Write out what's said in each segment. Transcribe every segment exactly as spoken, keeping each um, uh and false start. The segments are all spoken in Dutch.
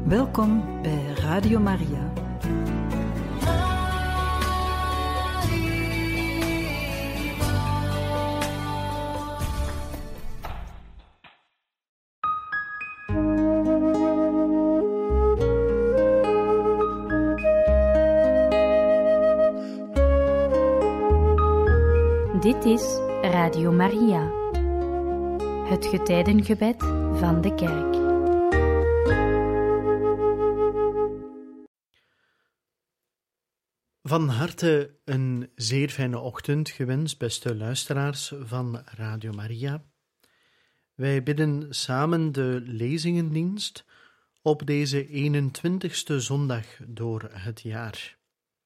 Welkom bij Radio Maria. Dit is Radio Maria, het getijdengebed van de Kerk. Van harte een zeer fijne ochtend gewenst, beste luisteraars van Radio Maria. Wij bidden samen de lezingendienst op deze eenentwintigste zondag door het jaar.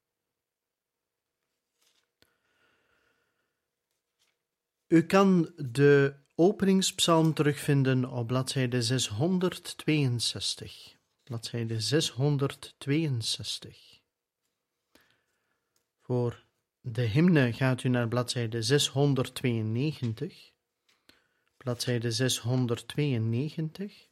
U kan de openingspsalm terugvinden op bladzijde zeshonderdtweeënzestig. Bladzijde zeshonderdtweeënzestig. Voor de hymne gaat u naar bladzijde zeshonderdtweeënnegentig. Bladzijde zeshonderdtweeënnegentig.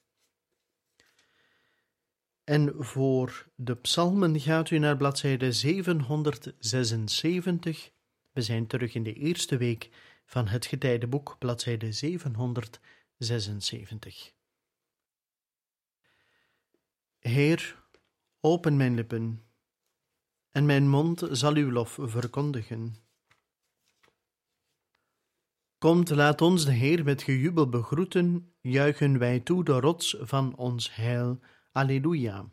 En voor de psalmen gaat u naar bladzijde zevenhonderdzesenzeventig. We zijn terug in de eerste week van het getijdenboek, bladzijde zevenhonderdzesenzeventig. Heer, open mijn lippen, en mijn mond zal uw lof verkondigen. Komt, laat ons de Heer met gejubel begroeten, juichen wij toe de rots van ons heil. Alleluia.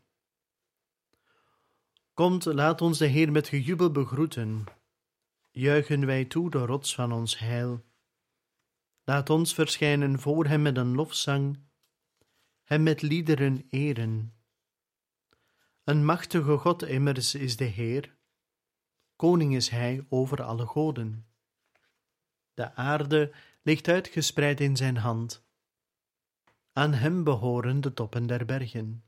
Komt, laat ons de Heer met gejubel begroeten, juichen wij toe de rots van ons heil. Laat ons verschijnen voor hem met een lofzang, hem met liederen eren. Een machtige God immers is de Heer, koning is hij over alle goden. De aarde ligt uitgespreid in zijn hand, aan hem behoren de toppen der bergen.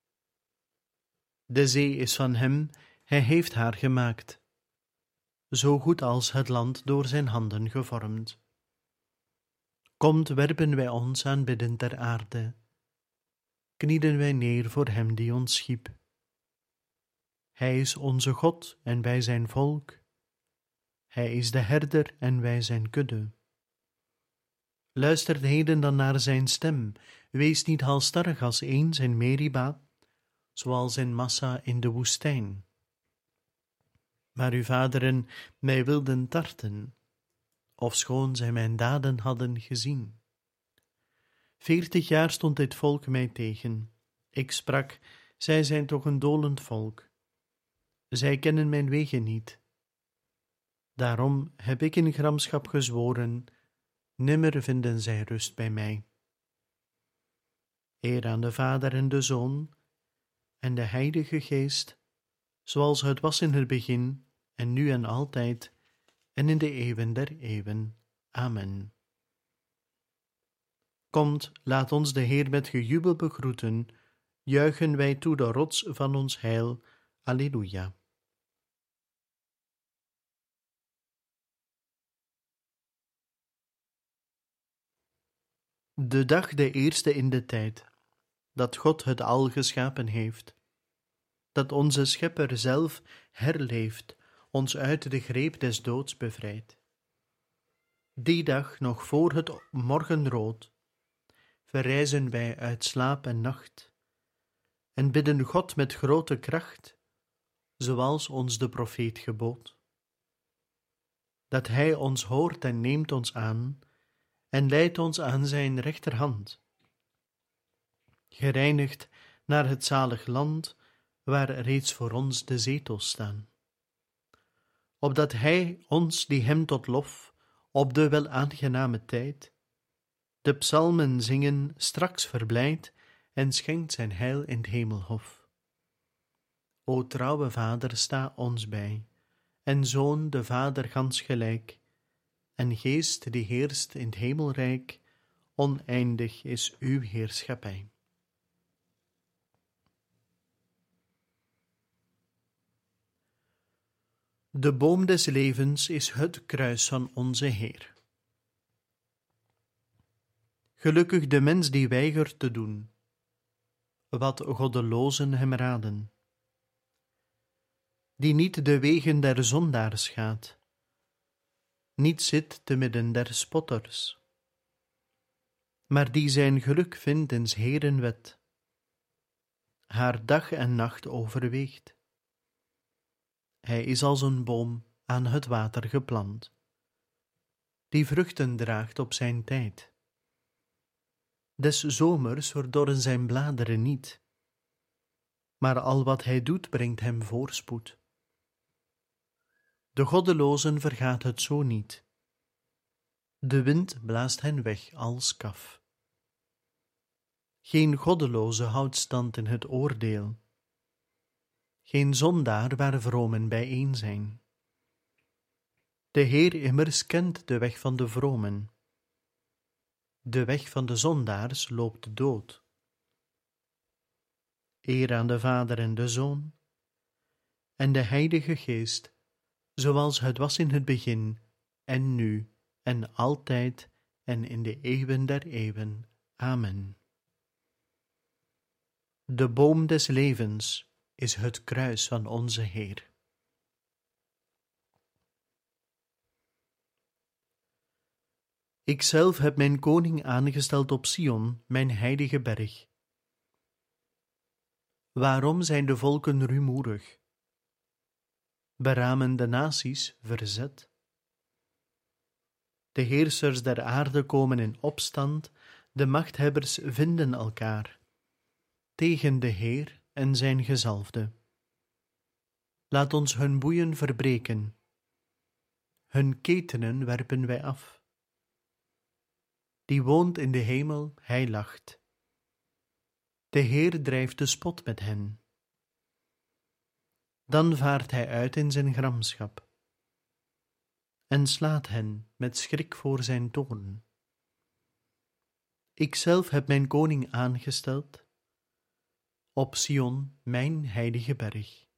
De zee is van hem, hij heeft haar gemaakt, zo goed als het land door zijn handen gevormd. Komt, werpen wij ons aanbiddend ter aarde, knielen wij neer voor hem die ons schiep. Hij is onze God en wij zijn volk. Hij is de herder en wij zijn kudde. Luistert heden dan naar zijn stem, wees niet halsstarrig als eens in Meriba, zoals in Massa in de woestijn. Maar uw vaderen mij wilden tarten, ofschoon zij mijn daden hadden gezien. Veertig jaar stond dit volk mij tegen. Ik sprak, zij zijn toch een dolend volk. Zij kennen mijn wegen niet. Daarom heb ik in gramschap gezworen, nimmer vinden zij rust bij mij. Eer aan de Vader en de Zoon en de Heilige Geest, zoals het was in het begin, en nu en altijd, en in de eeuwen der eeuwen. Amen. Komt, laat ons de Heer met gejubel begroeten, juichen wij toe de rots van ons heil. Alleluia. De dag de eerste in de tijd, dat God het al geschapen heeft, dat onze Schepper zelf herleeft, ons uit de greep des doods bevrijdt. Die dag, nog voor het morgenrood, verrijzen wij uit slaap en nacht, en bidden God met grote kracht, zoals ons de profeet gebood. Dat hij ons hoort en neemt ons aan, en leidt ons aan zijn rechterhand, gereinigd naar het zalig land, waar reeds voor ons de zetels staan. Opdat hij ons, die hem tot lof, op de welaangename tijd, de psalmen zingen, straks verblijd, en schenkt zijn heil in het hemelhof. O trouwe Vader, sta ons bij, en Zoon de Vader gans gelijk, en Geest die heerst in het hemelrijk, oneindig is uw heerschappij. De boom des levens is het kruis van onze Heer. Gelukkig de mens die weigert te doen, wat goddelozen hem raden, die niet de wegen der zondaars gaat, niet zit te midden der spotters, maar die zijn geluk vindt in 's Heeren wet, haar dag en nacht overweegt. Hij is als een boom aan het water geplant, die vruchten draagt op zijn tijd. Des zomers verdorren zijn bladeren niet, maar al wat hij doet brengt hem voorspoed. De goddelozen vergaat het zo niet, de wind blaast hen weg als kaf. Geen goddeloze houdt stand in het oordeel, geen zondaar waar vromen bijeen zijn. De Heer immers kent de weg van de vromen, de weg van de zondaars loopt dood. Eer aan de Vader en de Zoon en de Heilige Geest, zoals het was in het begin, en nu, en altijd, en in de eeuwen der eeuwen. Amen. De boom des levens is het kruis van onze Heer. Ikzelf heb mijn koning aangesteld op Sion, mijn heilige berg. Waarom zijn de volken rumoerig? Beramen de naties verzet? De heersers der aarde komen in opstand, de machthebbers vinden elkaar tegen de Heer en zijn gezalfde. Laat ons hun boeien verbreken, hun ketenen werpen wij af. Die woont in de hemel, hij lacht. De Heer drijft de spot met hen. Dan vaart hij uit in zijn gramschap en slaat hen met schrik voor zijn toorn. Ikzelf heb mijn koning aangesteld op Sion, mijn heilige berg.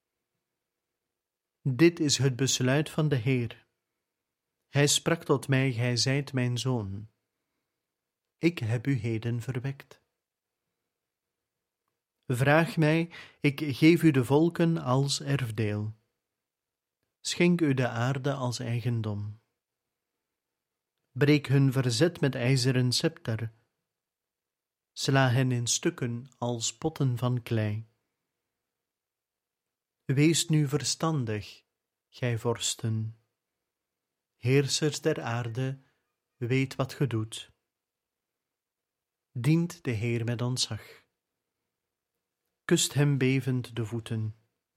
Dit is het besluit van de Heer. Hij sprak tot mij, gij zijt mijn zoon. Ik heb u heden verwekt. Vraag mij, ik geef u de volken als erfdeel. Schenk u de aarde als eigendom. Breek hun verzet met ijzeren scepter. Sla hen in stukken als potten van klei. Wees nu verstandig, gij vorsten. Heersers der aarde, weet wat ge doet. Dient de Heer met ontzag. Kust hem bevend de voeten.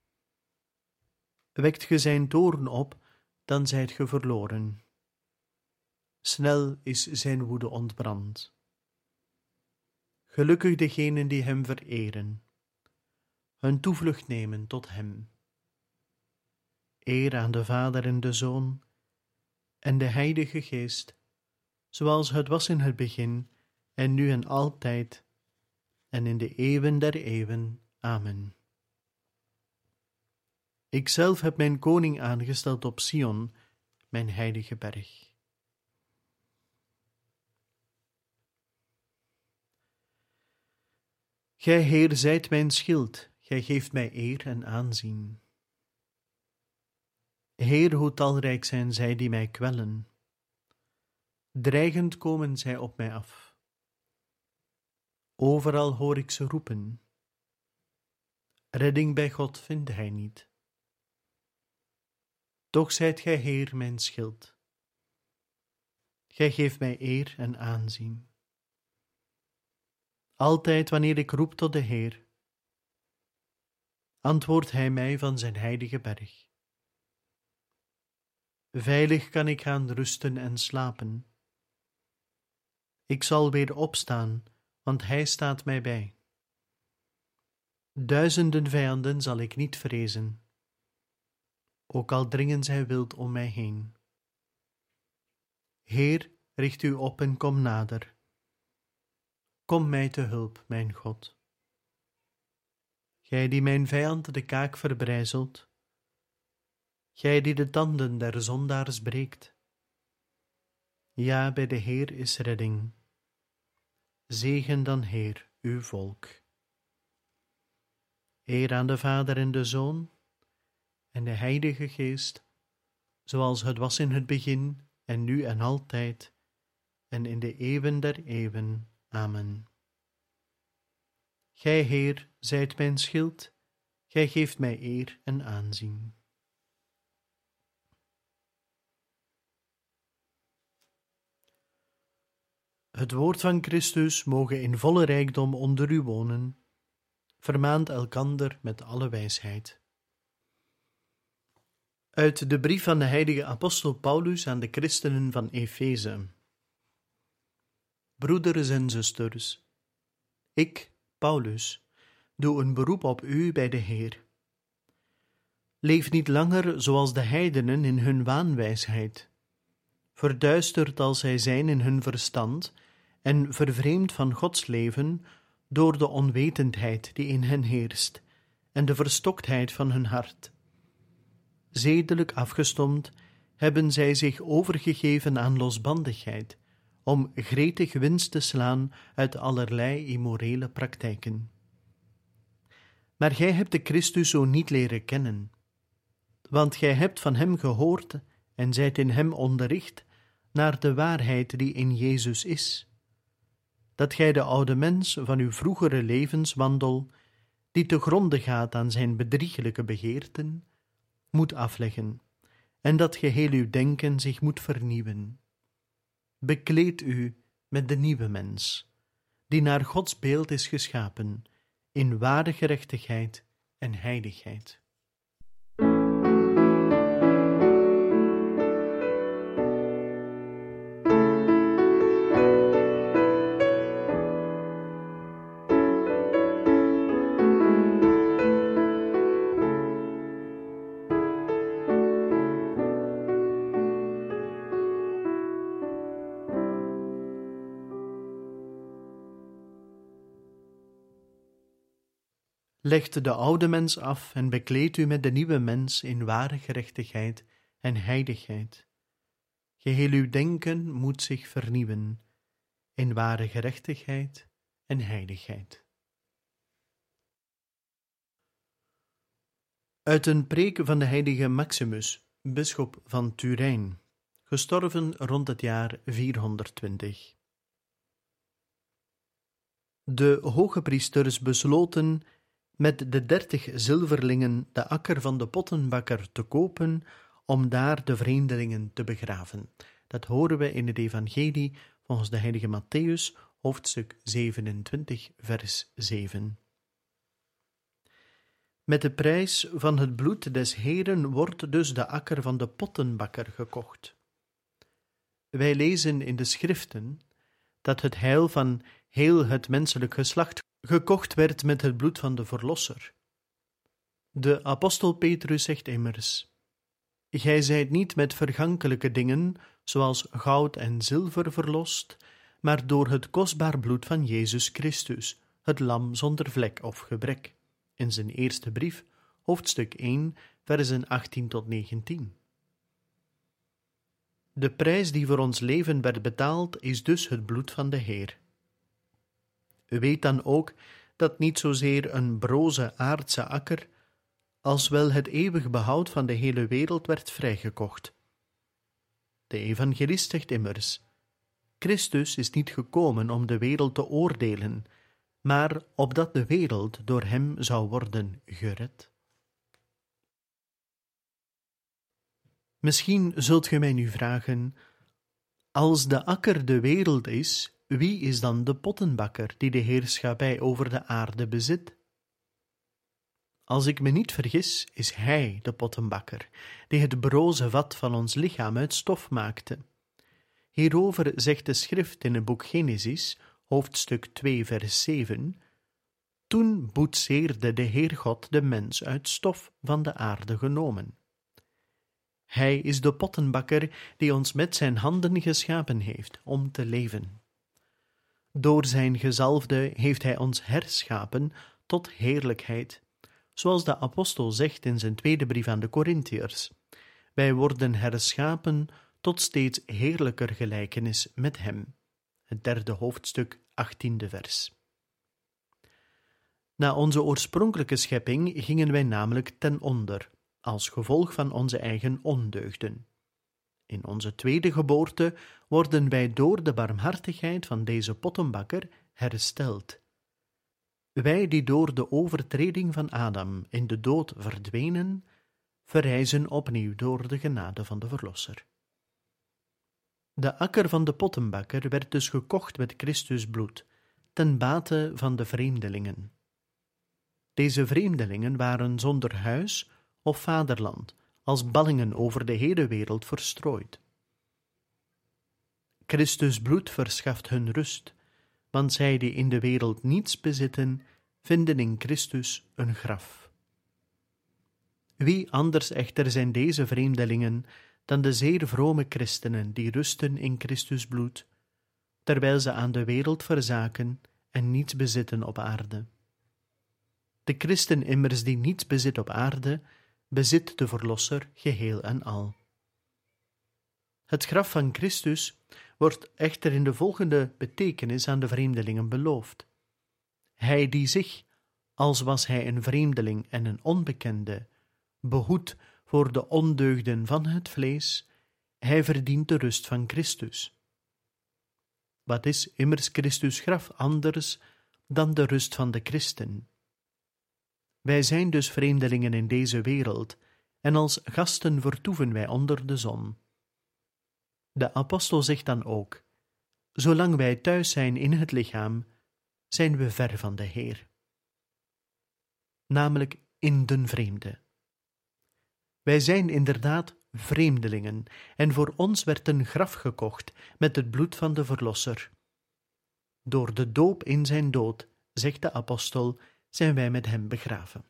Wekt ge zijn toorn op, dan zijt ge verloren. Snel is zijn woede ontbrand. Gelukkig degenen die hem vereren, hun toevlucht nemen tot hem. Eer aan de Vader en de Zoon en de Heilige Geest, zoals het was in het begin, en nu en altijd, en in de eeuwen der eeuwen. Amen. Ikzelf heb mijn koning aangesteld op Sion, mijn heilige berg. Gij, Heer, zijt mijn schild, gij geeft mij eer en aanzien. Heer, hoe talrijk zijn zij die mij kwellen. Dreigend komen zij op mij af. Overal hoor ik ze roepen. Redding bij God vindt hij niet. Toch zijt gij, Heer, mijn schild. Gij geeft mij eer en aanzien. Altijd wanneer ik roep tot de Heer, antwoordt hij mij van zijn heilige berg. Veilig kan ik gaan rusten en slapen. Ik zal weer opstaan, want hij staat mij bij. Duizenden vijanden zal ik niet vrezen, ook al dringen zij wild om mij heen. Heer, richt u op en kom nader. Kom mij te hulp, mijn God. Gij die mijn vijand de kaak verbrijzelt, gij die de tanden der zondaars breekt. Ja, bij de Heer is redding. Zegen dan, Heer, uw volk. Eer aan de Vader en de Zoon en de Heilige Geest, zoals het was in het begin en nu en altijd en in de eeuwen der eeuwen. Amen. Gij, Heer, zijt mijn schild, gij geeft mij eer en aanzien. Het woord van Christus moge in volle rijkdom onder u wonen. Vermaant elkander met alle wijsheid. Uit de brief van de heilige apostel Paulus aan de christenen van Efeze. Broeders en zusters, ik, Paulus, doe een beroep op u bij de Heer. Leef niet langer zoals de heidenen in hun waanwijsheid, verduisterd als zij zijn in hun verstand en vervreemd van Gods leven door de onwetendheid die in hen heerst en de verstoktheid van hun hart. Zedelijk afgestomd hebben zij zich overgegeven aan losbandigheid, om gretig winst te slaan uit allerlei immorele praktijken. Maar gij hebt de Christus zo niet leren kennen, want gij hebt van hem gehoord en zijt in hem onderricht naar de waarheid die in Jezus is, dat gij de oude mens van uw vroegere levenswandel, die te gronde gaat aan zijn bedrieglijke begeerten, moet afleggen, en dat geheel uw denken zich moet vernieuwen. Bekleed u met de nieuwe mens, die naar Gods beeld is geschapen, in ware gerechtigheid en heiligheid. Legt de oude mens af en bekleed u met de nieuwe mens in ware gerechtigheid en heiligheid. Geheel uw denken moet zich vernieuwen in ware gerechtigheid en heiligheid. Uit een preek van de heilige Maximus, bisschop van Turijn, gestorven rond het jaar vierhonderdtwintig. De hoge priesters besloten met de dertig zilverlingen de akker van de pottenbakker te kopen om daar de vreemdelingen te begraven. Dat horen we in het evangelie volgens de heilige Mattheüs, hoofdstuk zevenentwintig, vers zeven. Met de prijs van het bloed des Heeren wordt dus de akker van de pottenbakker gekocht. Wij lezen in de schriften dat het heil van heel het menselijk geslacht gekocht werd met het bloed van de Verlosser. De apostel Petrus zegt immers: Gij zijt niet met vergankelijke dingen, zoals goud en zilver verlost, maar door het kostbaar bloed van Jezus Christus, het lam zonder vlek of gebrek. In zijn eerste brief, hoofdstuk één, versen achttien tot negentien. De prijs die voor ons leven werd betaald, is dus het bloed van de Heer. Weet dan ook dat niet zozeer een broze aardse akker, als wel het eeuwig behoud van de hele wereld werd vrijgekocht. De evangelist zegt immers: Christus is niet gekomen om de wereld te oordelen, maar opdat de wereld door hem zou worden gered. Misschien zult ge mij nu vragen: als de akker de wereld is, wie is dan de pottenbakker die de heerschappij over de aarde bezit? Als ik me niet vergis, is hij de pottenbakker, die het broze vat van ons lichaam uit stof maakte. Hierover zegt de schrift in het boek Genesis, hoofdstuk twee, vers zeven: Toen boetseerde de Heer God de mens uit stof van de aarde genomen. Hij is de pottenbakker die ons met zijn handen geschapen heeft om te leven. Door zijn gezalfde heeft hij ons herschapen tot heerlijkheid, zoals de apostel zegt in zijn tweede brief aan de Korintiërs: Wij worden herschapen tot steeds heerlijker gelijkenis met hem. Het derde hoofdstuk, achttiende vers. Na onze oorspronkelijke schepping gingen wij namelijk ten onder, als gevolg van onze eigen ondeugden. In onze tweede geboorte worden wij door de barmhartigheid van deze pottenbakker hersteld. Wij die door de overtreding van Adam in de dood verdwenen, verrijzen opnieuw door de genade van de Verlosser. De akker van de pottenbakker werd dus gekocht met Christus bloed, ten bate van de vreemdelingen. Deze vreemdelingen waren zonder huis of vaderland, als ballingen over de hele wereld verstrooid. Christus bloed verschaft hun rust, want zij die in de wereld niets bezitten, vinden in Christus een graf. Wie anders echter zijn deze vreemdelingen dan de zeer vrome christenen die rusten in Christus bloed, terwijl ze aan de wereld verzaken en niets bezitten op aarde. De christen immers die niets bezit op aarde, bezit de Verlosser geheel en al. Het graf van Christus wordt echter in de volgende betekenis aan de vreemdelingen beloofd. Hij die zich, als was hij een vreemdeling en een onbekende, behoedt voor de ondeugden van het vlees, hij verdient de rust van Christus. Wat is immers Christus graf anders dan de rust van de christen? Wij zijn dus vreemdelingen in deze wereld, en als gasten vertoeven wij onder de zon. De apostel zegt dan ook: zolang wij thuis zijn in het lichaam, zijn we ver van de Heer. Namelijk in den vreemde. Wij zijn inderdaad vreemdelingen, en voor ons werd een graf gekocht met het bloed van de Verlosser. Door de doop in zijn dood, zegt de apostel, zijn wij met hem begraven.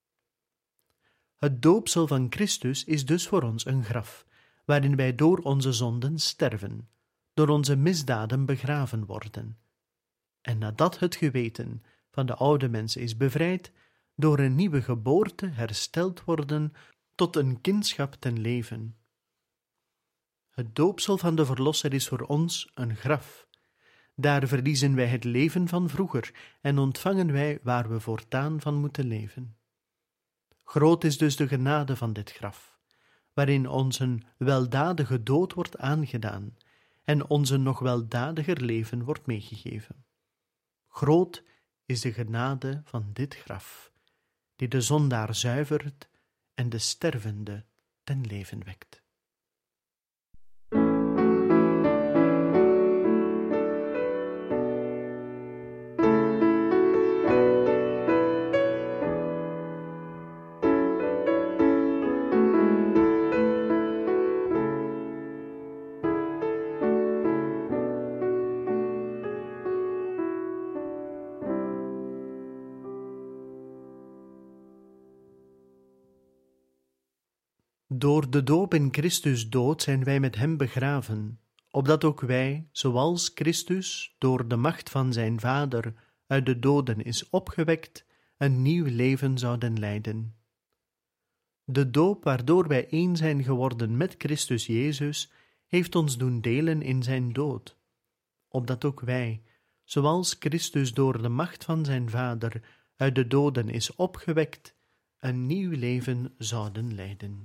Het doopsel van Christus is dus voor ons een graf, waarin wij door onze zonden sterven, door onze misdaden begraven worden. En nadat het geweten van de oude mens is bevrijd, door een nieuwe geboorte hersteld worden tot een kindschap ten leven. Het doopsel van de Verlosser is voor ons een graf. Daar verliezen wij het leven van vroeger en ontvangen wij waar we voortaan van moeten leven. Groot is dus de genade van dit graf, waarin ons een weldadige dood wordt aangedaan en ons een nog weldadiger leven wordt meegegeven. Groot is de genade van dit graf, die de zondaar zuivert en de stervende ten leven wekt. Door de doop in Christus dood zijn wij met hem begraven, opdat ook wij, zoals Christus door de macht van zijn Vader uit de doden is opgewekt, een nieuw leven zouden leiden. De doop waardoor wij één zijn geworden met Christus Jezus, heeft ons doen delen in zijn dood, opdat ook wij, zoals Christus door de macht van zijn Vader uit de doden is opgewekt, een nieuw leven zouden leiden.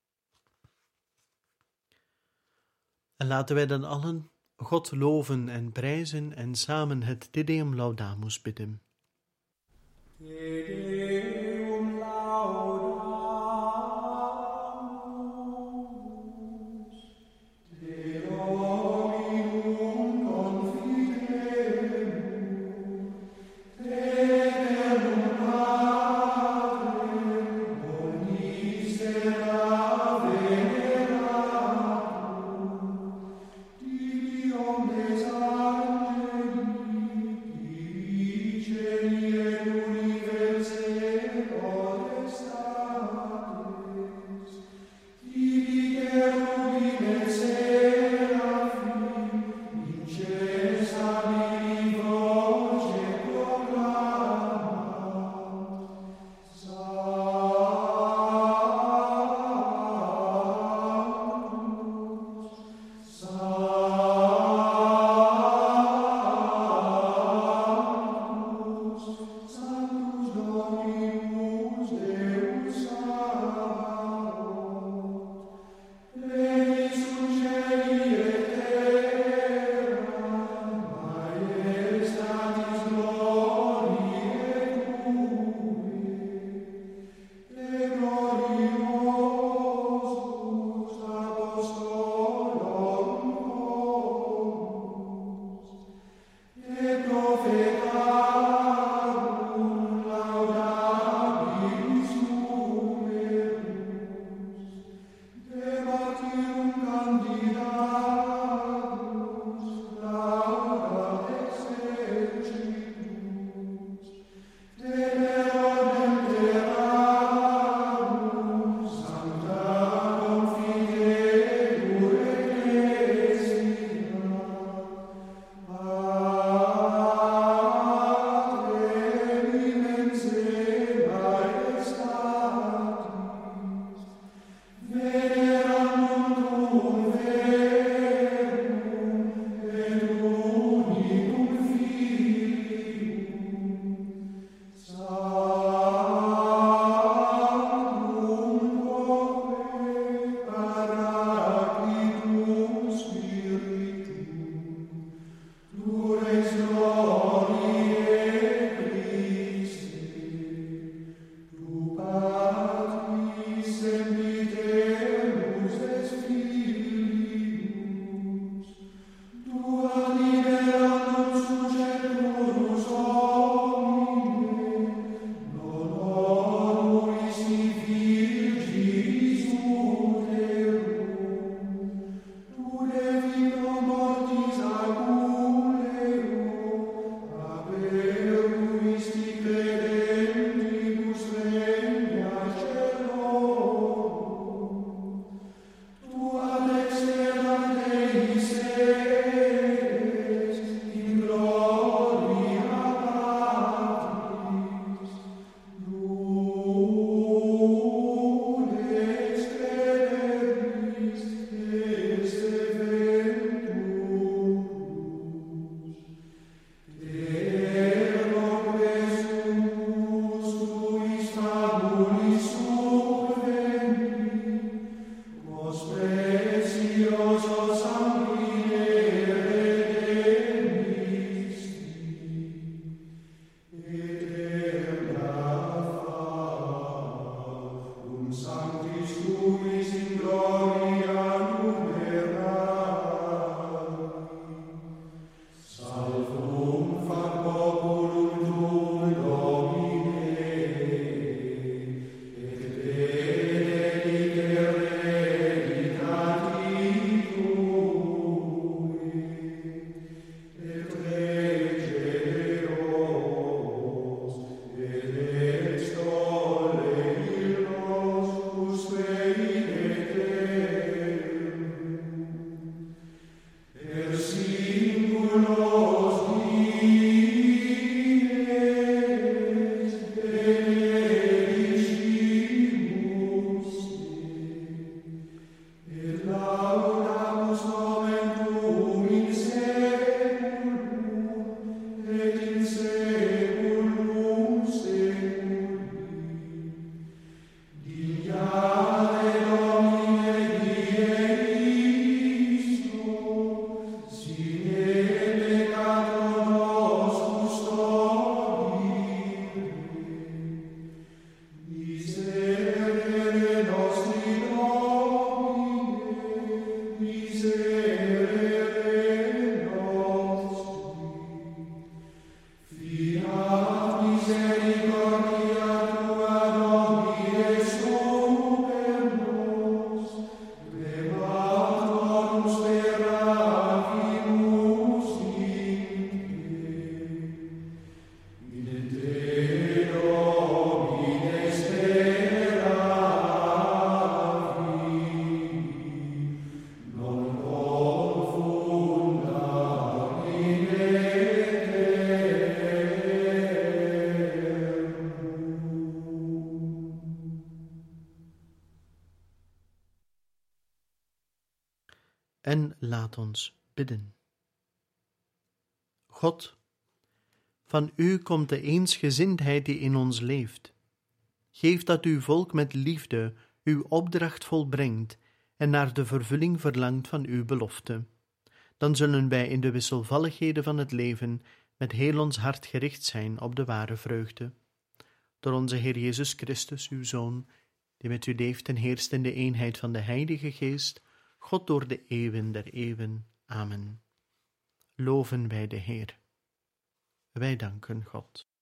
En laten wij dan allen God loven en prijzen en samen het Te Deum Laudamus bidden. Te Deum Laudamus, Te Dominum confitemus, Te Deum Patrem, omniscera veneratum, Tibi omnes angeli, Diceni et universem, En laat ons bidden. God, van u komt de eensgezindheid die in ons leeft. Geef dat uw volk met liefde uw opdracht volbrengt en naar de vervulling verlangt van uw belofte. Dan zullen wij in de wisselvalligheden van het leven met heel ons hart gericht zijn op de ware vreugde. Door onze Heer Jezus Christus, uw Zoon, die met u leeft en heerst in de eenheid van de Heilige Geest, God door de eeuwen der eeuwen. Amen. Loven wij de Heer. Wij danken God.